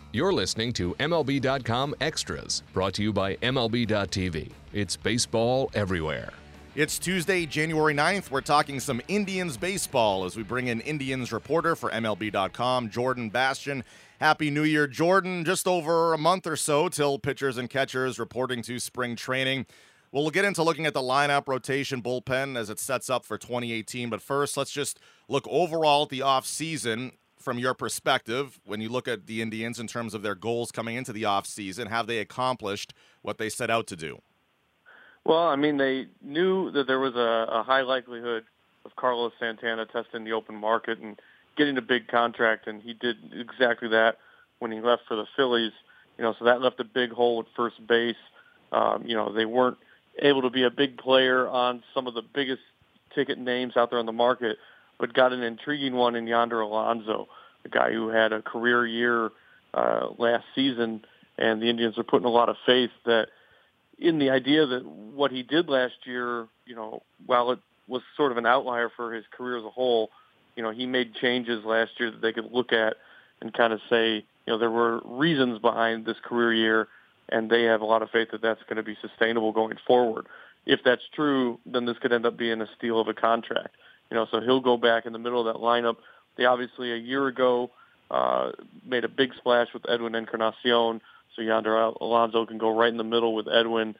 You're listening to MLB.com Extras, brought to you by MLB.tv. It's baseball everywhere. It's Tuesday, January 9th. We're talking some Indians baseball as we bring in Indians reporter for MLB.com, Jordan Bastian. Happy New Year, Jordan. Just over a month or so till pitchers and catchers reporting to spring training. We'll get into looking at the lineup, rotation, bullpen as it sets up for 2018. But first, let's just look overall at the offseason from your perspective. When you look at the Indians in terms of their goals coming into the offseason, have they accomplished what they set out to do? Well, I mean, they knew that there was a high likelihood of Carlos Santana testing the open market and getting a big contract, and he did exactly that when he left for the Phillies. So that left a big hole at first base. They weren't able to be a big player on some of the biggest ticket names out there on the market, but got an intriguing one in Yonder Alonso, a guy who had a career year last season, and the Indians are putting a lot of faith that in the idea that what he did last year, while it was sort of an outlier for his career as a whole, he made changes last year that they could look at and kind of say, there were reasons behind this career year, and they have a lot of faith that that's going to be sustainable going forward. If that's true, then this could end up being a steal of a contract. So he'll go back in the middle of that lineup. They obviously a year ago made a big splash with Edwin Encarnacion, so Yonder Alonso can go right in the middle with Edwin.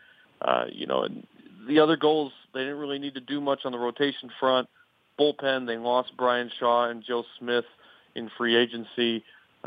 And the other goals, they didn't really need to do much on the rotation front. Bullpen, they lost Brian Shaw and Joe Smith in free agency,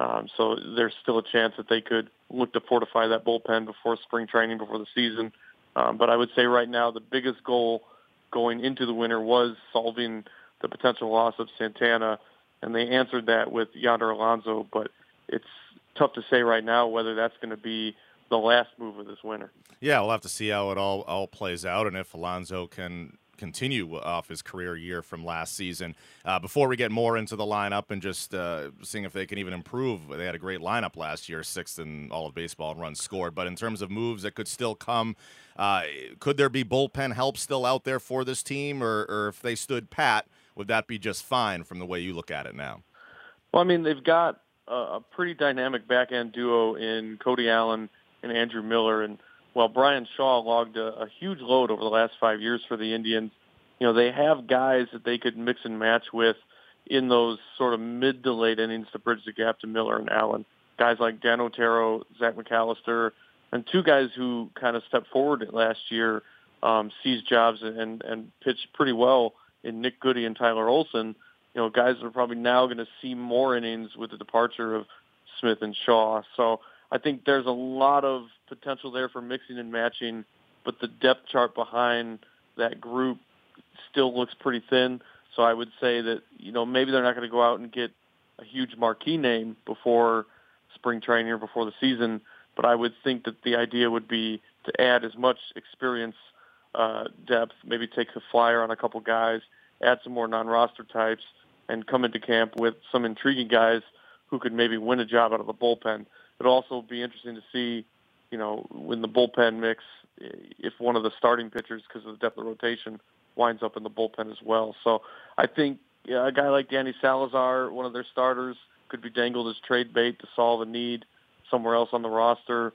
so there's still a chance that they could look to fortify that bullpen before spring training, before the season. But I would say right now the biggest goal going into the winter was solving the potential loss of Santana, and they answered that with Yonder Alonso, but it's tough to say right now whether that's going to be the last move of this winter. Yeah, we'll have to see how it all plays out and if Alonso can continue off his career year from last season. Before we get more into the lineup and just seeing if they can even improve, they had a great lineup last year, 6th in all of baseball in runs scored. But in terms of moves that could still come, could there be bullpen help still out there for this team? Or if they stood pat, would that be just fine from the way you look at it now? Well, I mean, they've got a pretty dynamic back-end duo in Cody Allen and Andrew Miller. And while Brian Shaw logged a huge load over the last 5 years for the Indians, they have guys that they could mix and match with in those sort of mid to late innings to bridge the gap to Miller and Allen. Guys like Dan Otero, Zach McAllister, and two guys who kind of stepped forward last year, seized jobs and pitched pretty well in Nick Goody and Tyler Olson. Guys that are probably now going to see more innings with the departure of Smith and Shaw. So I think there's a lot of potential there for mixing and matching, but the depth chart behind that group still looks pretty thin. So I would say that, maybe they're not going to go out and get a huge marquee name before spring training or before the season, but I would think that the idea would be to add as much experience, depth, maybe take a flyer on a couple guys, add some more non-roster types, and come into camp with some intriguing guys who could maybe win a job out of the bullpen. It'll also be interesting to see, when the bullpen mix, if one of the starting pitchers, because of the depth of rotation, winds up in the bullpen as well. So I think a guy like Danny Salazar, one of their starters, could be dangled as trade bait to solve a need somewhere else on the roster.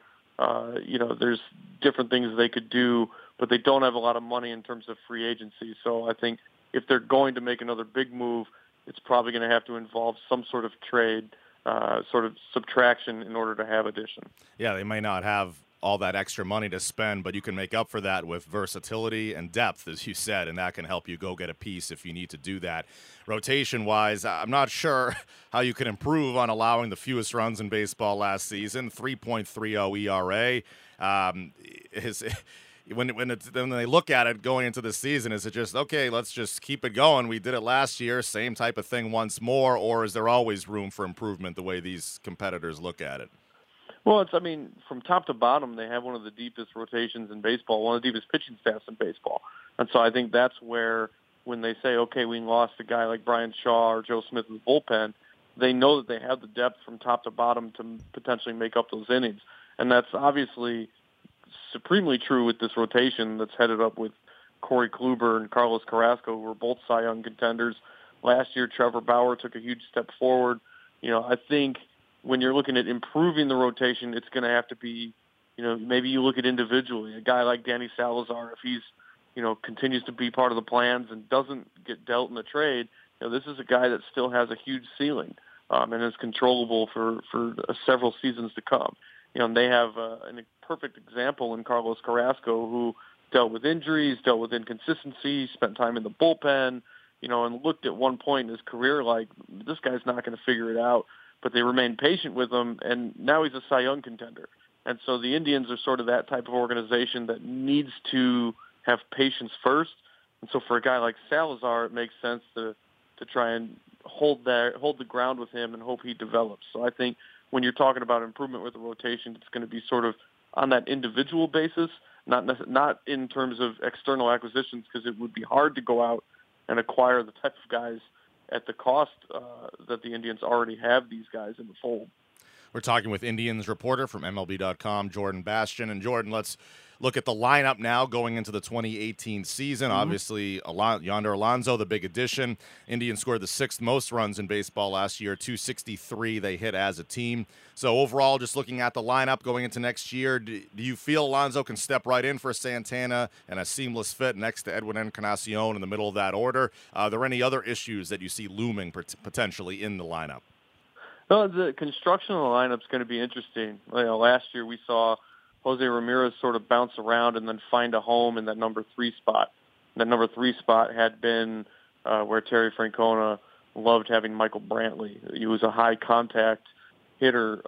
There's different things they could do, but they don't have a lot of money in terms of free agency. So I think if they're going to make another big move, it's probably going to have to involve some sort of trade, sort of subtraction in order to have addition. Yeah, they may not have all that extra money to spend, but you can make up for that with versatility and depth, as you said, and that can help you go get a piece if you need to do that. Rotation-wise, I'm not sure how you can improve on allowing the fewest runs in baseball last season, 3.30 ERA. When they look at it going into the season, is it just, okay, let's just keep it going? We did it last year, same type of thing once more, or is there always room for improvement the way these competitors look at it? Well, from top to bottom, they have one of the deepest rotations in baseball, one of the deepest pitching staffs in baseball. And so I think that's where, when they say, okay, we lost a guy like Brian Shaw or Joe Smith in the bullpen, they know that they have the depth from top to bottom to potentially make up those innings. And that's obviously supremely true with this rotation that's headed up with Corey Kluber and Carlos Carrasco, who were both Cy Young contenders. Last year, Trevor Bauer took a huge step forward. I think when you're looking at improving the rotation, it's going to have to be, maybe you look at individually. A guy like Danny Salazar, if he's, continues to be part of the plans and doesn't get dealt in the trade, this is a guy that still has a huge ceiling and is controllable for several seasons to come. And they have a perfect example in Carlos Carrasco, who dealt with injuries, dealt with inconsistency, spent time in the bullpen, and looked at one point in his career like, this guy's not going to figure it out. But they remained patient with him, and now he's a Cy Young contender. And so the Indians are sort of that type of organization that needs to have patience first. And so for a guy like Salazar, it makes sense to try and hold the ground with him and hope he develops. So I think when you're talking about improvement with the rotation, it's going to be sort of on that individual basis, not in terms of external acquisitions, because it would be hard to go out and acquire the type of guys at the cost that the Indians already have these guys in the fold. We're talking with Indians reporter from MLB.com, Jordan Bastian. And Jordan, let's look at the lineup now going into the 2018 season. Obviously, Yonder Alonso, the big addition. Indians scored the 6th most runs in baseball last year, 263 they hit as a team. So overall, just looking at the lineup going into next year, do you feel Alonso can step right in for Santana and a seamless fit next to Edwin Encarnacion in the middle of that order? Are there any other issues that you see looming potentially in the lineup? Well, the construction of the lineup is going to be interesting. Last year we saw Jose Ramirez sort of bounce around and then find a home in that number 3 spot. That number 3 spot had been where Terry Francona loved having Michael Brantley. He was a high contact hitter,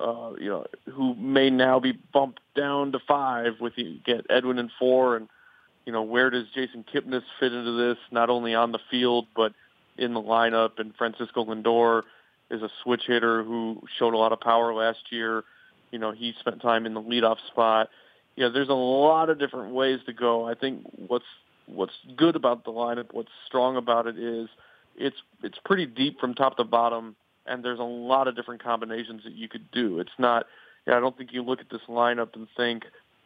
who may now be bumped down to 5 with you get Edwin in 4. And, where does Jason Kipnis fit into this, not only on the field, but in the lineup? And Francisco Lindor is a switch hitter who showed a lot of power last year. He spent time in the leadoff spot. There's a lot of different ways to go. I think what's good about the lineup, what's strong about it is it's pretty deep from top to bottom, and there's a lot of different combinations that you could do. It's not, I don't think you look at this lineup and think,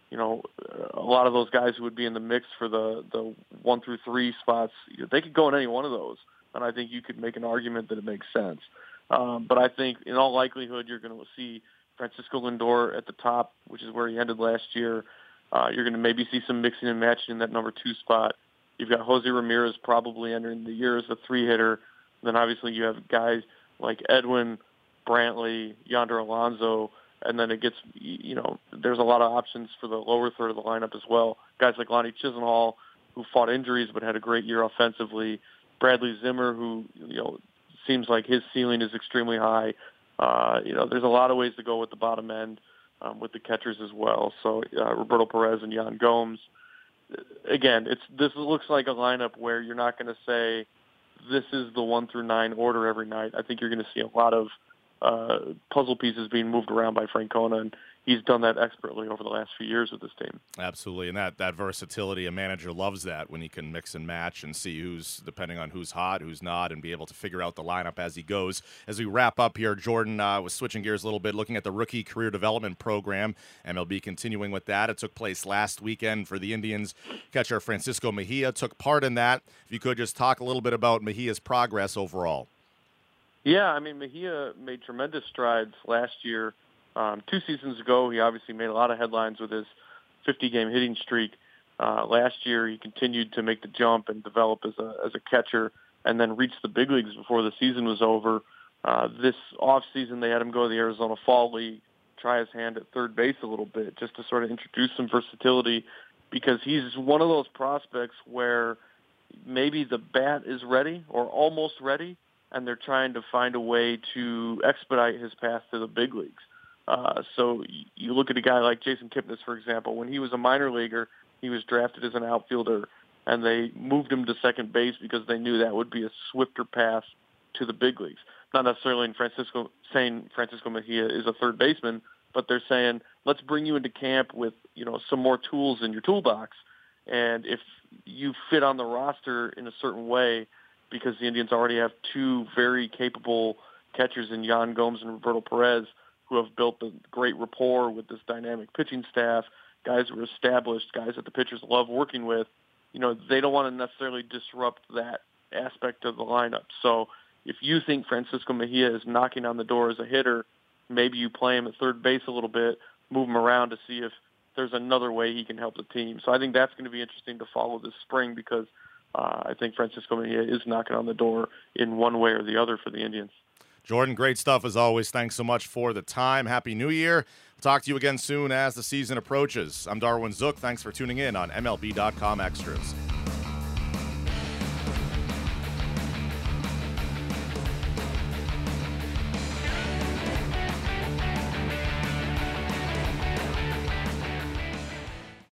a lot of those guys who would be in the mix for the 1 through 3 spots, they could go in any one of those, and I think you could make an argument that it makes sense. But I think in all likelihood, you're going to see Francisco Lindor at the top, which is where he ended last year. You're going to maybe see some mixing and matching in that number 2 spot. You've got Jose Ramirez probably entering the year as a 3 hitter. Then obviously you have guys like Edwin, Brantley, Yonder Alonso, and then it gets, there's a lot of options for the lower third of the lineup as well. Guys like Lonnie Chisenhall, who fought injuries but had a great year offensively. Bradley Zimmer, who, seems like his ceiling is extremely high. There's a lot of ways to go with the bottom end with the catchers as well. So Roberto Perez and Yan Gomes. Again, this looks like a lineup where you're not going to say this is the 1 through 9 order every night. I think you're going to see a lot of puzzle pieces being moved around by Francona, and he's done that expertly over the last few years with this team. Absolutely, and that versatility, a manager loves that when he can mix and match and see who's, depending on who's hot, who's not, and be able to figure out the lineup as he goes. As we wrap up here, Jordan was switching gears a little bit, looking at the Rookie Career Development Program. MLB continuing with that. It took place last weekend for the Indians. Catcher Francisco Mejia took part in that. If you could just talk a little bit about Mejia's progress overall. Yeah, Mejia made tremendous strides last year. 2 seasons ago, he obviously made a lot of headlines with his 50-game hitting streak. Last year, he continued to make the jump and develop as a catcher, and then reached the big leagues before the season was over. This offseason, they had him go to the Arizona Fall League, try his hand at third base a little bit, just to sort of introduce some versatility, because he's one of those prospects where maybe the bat is ready or almost ready, and they're trying to find a way to expedite his path to the big leagues. So you look at a guy like Jason Kipnis, for example. When he was a minor leaguer, he was drafted as an outfielder, and they moved him to second base because they knew that would be a swifter path to the big leagues. Not necessarily saying Francisco Mejia is a third baseman, but they're saying, let's bring you into camp with, some more tools in your toolbox. And if you fit on the roster in a certain way, because the Indians already have 2 very capable catchers in Yan Gomes and Roberto Perez, who have built a great rapport with this dynamic pitching staff, guys who are established, guys that the pitchers love working with, they don't want to necessarily disrupt that aspect of the lineup. So if you think Francisco Mejia is knocking on the door as a hitter, maybe you play him at third base a little bit, move him around to see if there's another way he can help the team. So I think that's going to be interesting to follow this spring because I think Francisco Mejia is knocking on the door in one way or the other for the Indians. Jordan, great stuff as always. Thanks so much for the time. Happy New Year. We'll talk to you again soon as the season approaches. I'm Darwin Zook. Thanks for tuning in on MLB.com Extras.